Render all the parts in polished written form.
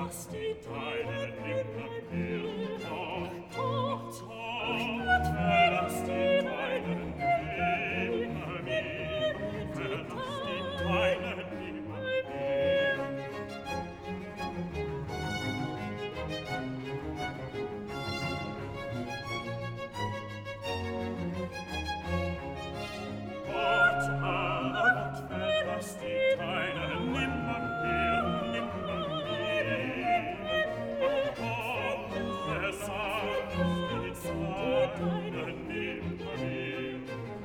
lass die Deinen nimmer mehr. Ach Gott, verlass die Deinen nimmer mehr. Verlass die Deinen nimmer mehr. Gott, verlass die Deinen nimmer mehr, nimmer mehr. Ach Gott, verlass die Deinen nimmer mehr.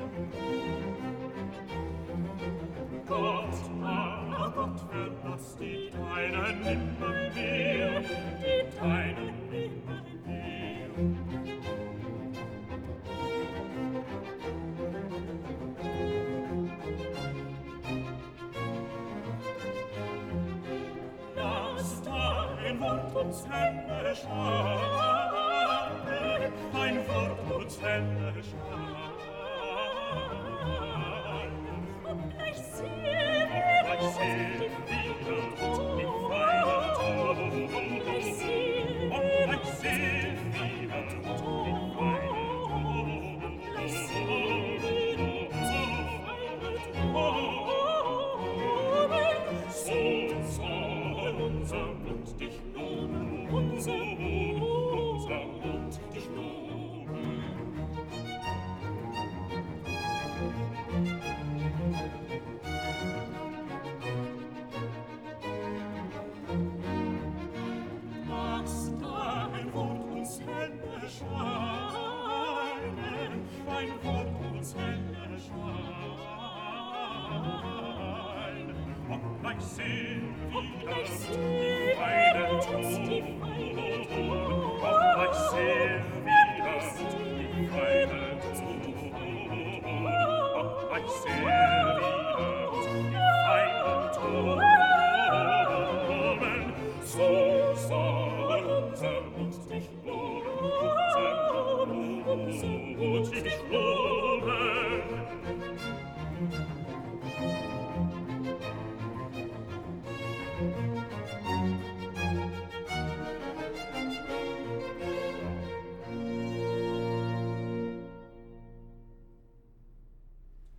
Gott, verlass die Deinen nimmer mehr, die Deinen nimmer mehr. Lass dein Wort uns Hände schlagen, dein Wort uns Hände schlagen. Obgleich sehr wieder tut die feine Tod, obgleich sehr wieder tut die feine Tod, obgleich sehr wieder so unser Mund dich loben, unser Mund dich loben. Lass dein Wort uns helle scheinen, dein Wort uns helle scheinen. Obgleich sehen wieder die feine Tod, obgleich sehen wieder die feine Tod, obgleich sehen